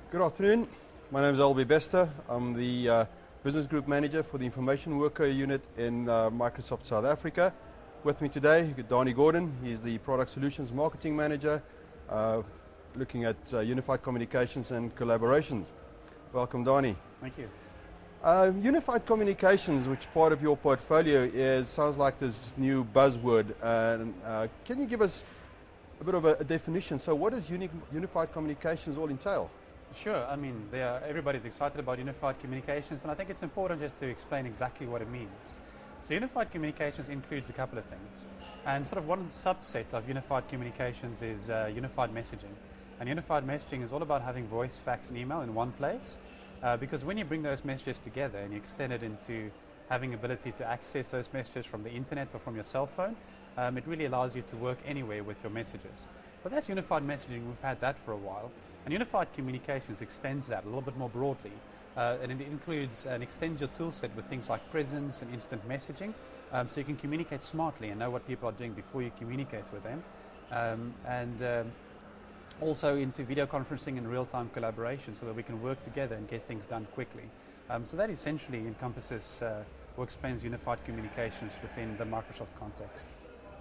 Good afternoon. My name is Albie Bester. I'm the Business Group Manager for the Information Worker Unit in Microsoft South Africa. With me today, you've got Donnie Gordon. He's the Product Solutions Marketing Manager, looking at unified communications and collaboration. Welcome, Donnie. Thank you. Unified communications, which part of your portfolio is, sounds like this new buzzword. Can you give us a bit of a definition? So what does unified communications all entail? Sure. I mean, everybody's excited about unified communications, and I think it's important just to explain exactly what it means. So unified communications includes a couple of things. And sort of one subset of unified communications is unified messaging. And unified messaging is all about having voice, fax, and email in one place. Because when you bring those messages together and you extend it into having ability to access those messages from the internet or from your cell phone, it really allows you to work anywhere with your messages. But that's unified messaging. We've had that for a while. And unified communications extends that a little bit more broadly. And it includes and extends your tool set with things like presence and instant messaging. So you can communicate smartly and know what people are doing before you communicate with them. Also into video conferencing and real-time collaboration so that we can work together and get things done quickly. So that essentially encompasses or expands unified communications within the Microsoft context.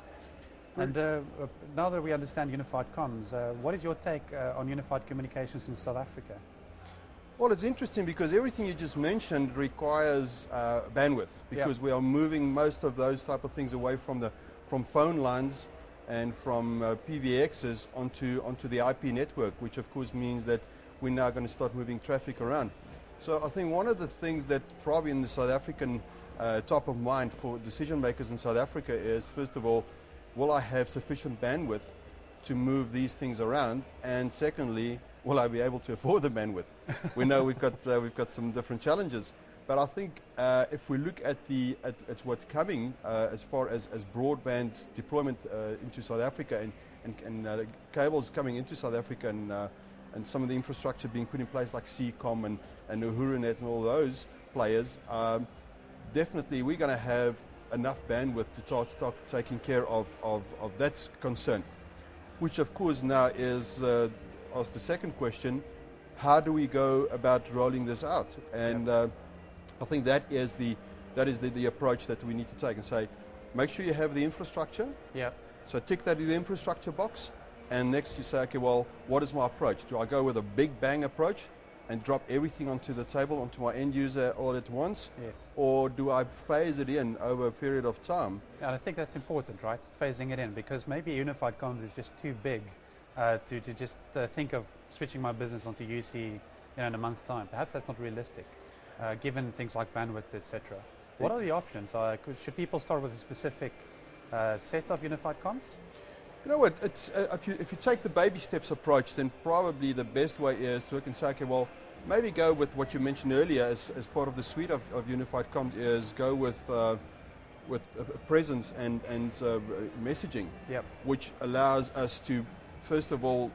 And now that we understand unified comms, what is your take on unified communications in South Africa? Well, it's interesting because everything you just mentioned requires bandwidth, because we are moving most of those type of things away from phone lines and from PBXs onto the IP network, which of course means that we're now going to start moving traffic around. So I think one of the things that probably in the South African top of mind for decision makers in South Africa is, first of all, will I have sufficient bandwidth to move these things around? And secondly, will I be able to afford the bandwidth? We know we've got some different challenges, but I think if we look at what's coming as far as broadband deployment into South Africa and cables coming into South Africa and some of the infrastructure being put in place like Seacom and Uhuru-Net and all those players, definitely we're going to have enough bandwidth to start taking care of that concern. Which of course now is asked the second question, how do we go about rolling this out? And I think that is the approach that we need to take and say, make sure you have the infrastructure. Yeah. So tick that in the infrastructure box, and next you say, okay, well, what is my approach? Do I go with a big bang approach and drop everything onto the table, onto my end user all at once? Yes. Or do I phase it in over a period of time? And I think that's important, right? Phasing it in, because maybe unified comms is just too big to just think of switching my business onto UC in a month's time. Perhaps that's not realistic, given things like bandwidth, etc. What are the options? Should people start with a specific set of unified comms? You know what, it's, if you take the baby steps approach, then probably the best way is to look and say, okay, well, maybe go with what you mentioned earlier as part of the suite of unified comms, is go with presence and messaging, which allows us to, first of all,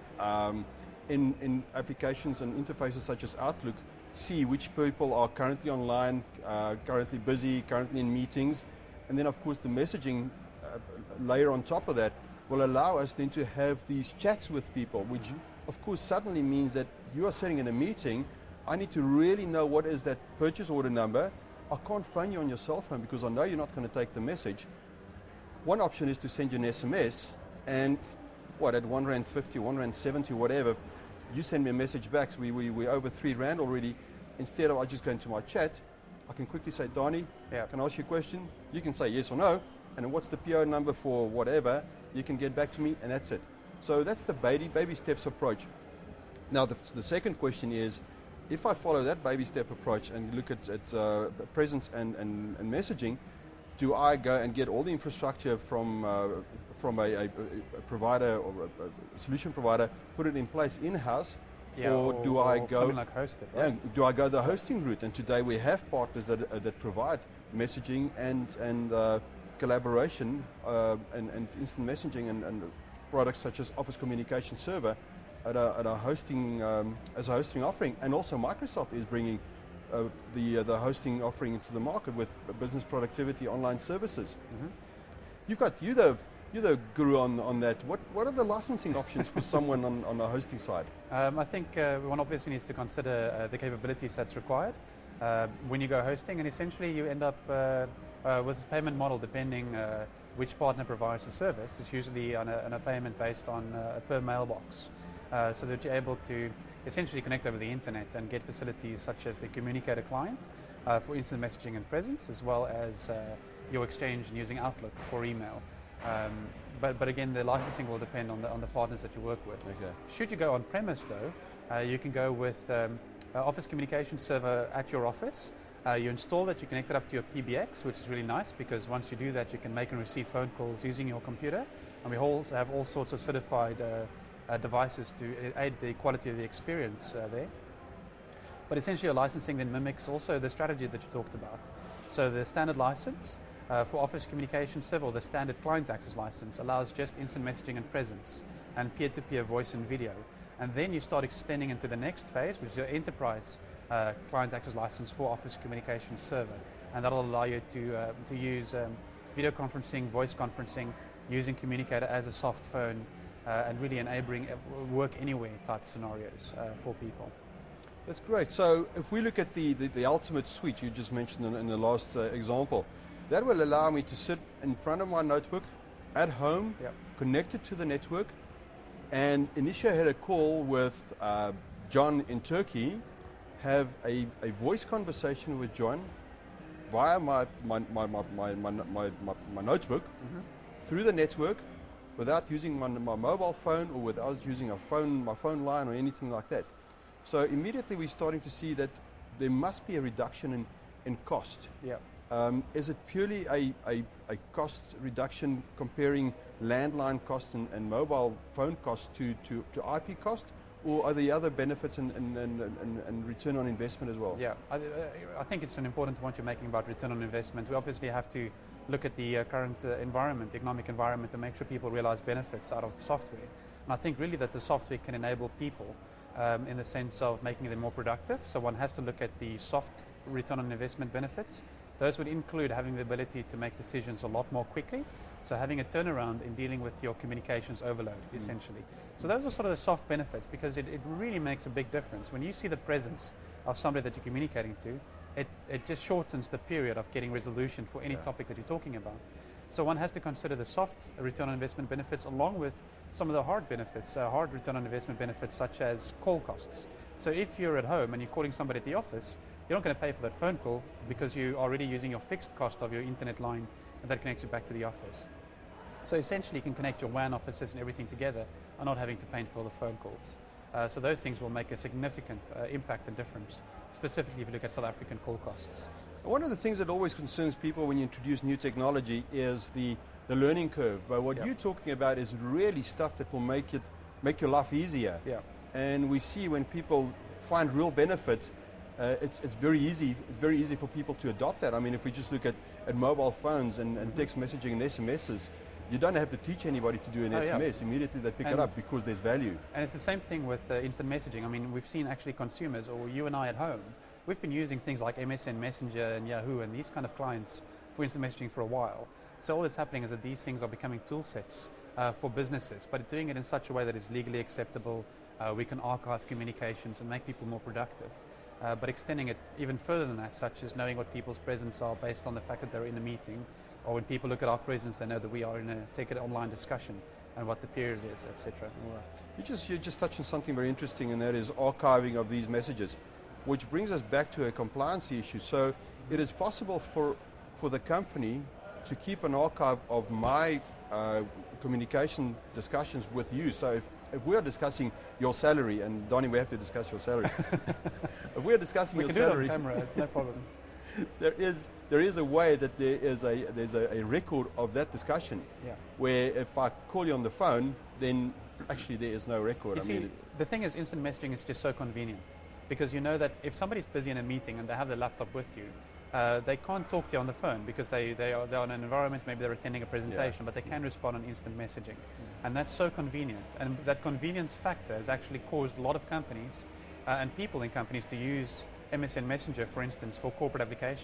in applications and interfaces such as Outlook, see which people are currently online, currently busy, currently in meetings, and then of course the messaging layer on top of that will allow us then to have these chats with people, which of course suddenly means that you are sitting in a meeting. I need to really know what is that purchase order number. I can't phone you on your cell phone because I know you're not going to take the message. One option is to send you an SMS, and what, at R1.50, R1.70, whatever, you send me a message back, we're over R3 already. Instead of I just go into my chat, I can quickly say, Donnie, can I ask you a question? You can say yes or no, and then what's the PO number for whatever, you can get back to me, and that's it. So that's the baby steps approach. Now the second question is, if I follow that baby step approach and look at presence and messaging, do I go and get all the infrastructure from a provider or a solution provider, put it in place in-house, or do I go something like hosted? Right? Yeah, do I go the hosting route? And today we have partners that provide messaging and collaboration and instant messaging and products such as Office Communication Server at a hosting as a hosting offering, and also Microsoft is bringing the hosting offering into the market with business productivity online services. You've got You're the guru on that. What are the licensing options for someone on the hosting side? I think one obviously needs to consider the capabilities that's required when you go hosting, and essentially you end up with a payment model depending which partner provides the service. It's usually on a payment based on a per mailbox, so that you're able to essentially connect over the internet and get facilities such as the communicator client for instant messaging and presence, as well as your exchange and using Outlook for email. But again, the licensing will depend on the partners that you work with. Okay. Should you go on premise though, you can go with Office Communication Server at your office. You install that, you connect it up to your PBX, which is really nice because once you do that, you can make and receive phone calls using your computer. And we also have all sorts of certified devices to aid the quality of the experience there. But essentially, your licensing then mimics also the strategy that you talked about. So the standard license for Office Communication Server, or the standard client access license, allows just instant messaging and presence and peer-to-peer voice and video. And then you start extending into the next phase, which is your enterprise client access license for Office Communication Server. And that'll allow you to use video conferencing, voice conferencing, using Communicator as a soft phone, and really enabling work anywhere type scenarios for people. That's great. So if we look at the ultimate suite you just mentioned in the last example, that will allow me to sit in front of my notebook at home, Yep. connected to the network, and initially I had a call with John in Turkey, have a voice conversation with John via my notebook, through the network, without using my mobile phone or without using my phone line or anything like that. So immediately we're starting to see that there must be a reduction in cost. Yeah. Is it purely a cost reduction comparing landline costs and mobile phone costs to IP cost, or are there other benefits and return on investment as well? Yeah, I think it's an important point you're making about return on investment. We obviously have to look at the current economic environment, and make sure people realize benefits out of software. And I think really that the software can enable people in the sense of making them more productive. So one has to look at the soft return on investment benefits. Those would include having the ability to make decisions a lot more quickly. So having a turnaround in dealing with your communications overload, essentially. So those are sort of the soft benefits, because it really makes a big difference. When you see the presence of somebody that you're communicating to, it just shortens the period of getting resolution for any topic that you're talking about. So one has to consider the soft return on investment benefits along with some of the hard benefits, hard return on investment benefits such as call costs. So if you're at home and you're calling somebody at the office, you're not going to pay for that phone call because you're already using your fixed cost of your internet line, and that connects you back to the office. So essentially you can connect your WAN offices and everything together and not having to pay for the phone calls. So those things will make a significant impact and difference, specifically if you look at South African call costs. One of the things that always concerns people when you introduce new technology is the learning curve. But what you're talking about is really stuff that will make your life easier. Yeah. And we see when people find real benefit, it's very easy. It's very easy for people to adopt that. I mean, if we just look at mobile phones and text messaging and SMSs, you don't have to teach anybody to do an SMS. Yeah. Immediately they pick it up because there's value. And it's the same thing with instant messaging. I mean, we've seen actually consumers, or you and I at home, we've been using things like MSN Messenger and Yahoo and these kind of clients for instant messaging for a while. So all that's happening is that these things are becoming tool sets for businesses, but doing it in such a way that is legally acceptable. We can archive communications and make people more productive. But extending it even further than that, such as knowing what people's presence are based on the fact that they're in a meeting, or when people look at our presence, they know that we are in a ticket online discussion and what the period is, etc. You just touched on something very interesting, and that is archiving of these messages, which brings us back to a compliance issue. So it is possible for the company to keep an archive of my communication discussions with you. So if we are discussing your salary, and Donnie, we have to discuss your salary. If we are discussing your salary, we can do it on camera. It's no problem. There is a way that there's a record of that discussion. Yeah. Where if I call you on the phone, then actually there is no record. You see, the thing is, instant messaging is just so convenient, because you know that if somebody's busy in a meeting and they have their laptop with you, they can't talk to you on the phone because they're in an environment, maybe they're attending a presentation, but they can respond on instant messaging. And that's so convenient. And that convenience factor has actually caused a lot of companies and people in companies to use MSN Messenger, for instance, for corporate application.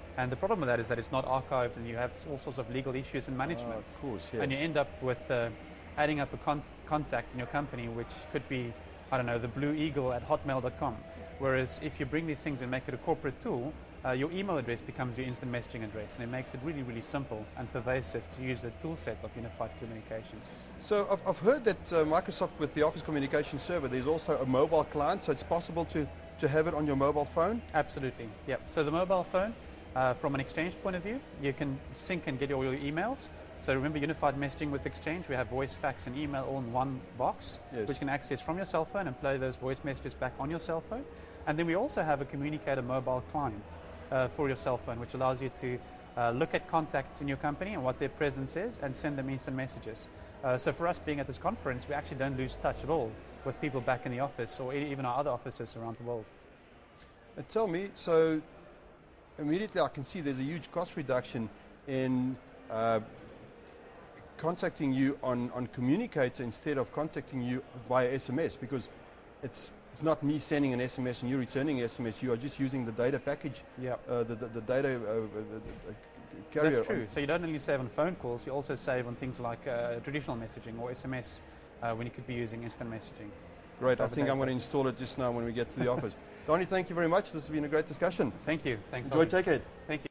And the problem with that is that it's not archived, and you have all sorts of legal issues and management. Of course, yes. And you end up with adding up a contact in your company, which could be, I don't know, the Blue Eagle at hotmail.com. Whereas if you bring these things and make it a corporate tool, your email address becomes your instant messaging address, and it makes it really, really simple and pervasive to use the tool set of unified communications. So I've heard that Microsoft, with the Office Communication Server, there's also a mobile client, so it's possible to have it on your mobile phone? Absolutely, yep. So the mobile phone, from an Exchange point of view, you can sync and get all your emails. So remember, unified messaging with Exchange, we have voice, fax, and email all in one box, yes, which you can access from your cell phone and play those voice messages back on your cell phone. And then we also have a Communicator mobile client for your cell phone, which allows you to look at contacts in your company and what their presence is and send them instant messages. So for us being at this conference, we actually don't lose touch at all with people back in the office or even our other offices around the world. And tell me, so immediately I can see there's a huge cost reduction in contacting you on Communicator instead of contacting you via SMS, because it's not me sending an SMS and you returning an SMS. You are just using the data package, yep, the data carrier. That's true. So you don't only save on phone calls, you also save on things like traditional messaging or SMS when you could be using instant messaging. Great. I think I'm going to install it just now when we get to the office. Donnie, thank you very much. This has been a great discussion. Thank you. Thanks. Enjoy TechEd. Thank you.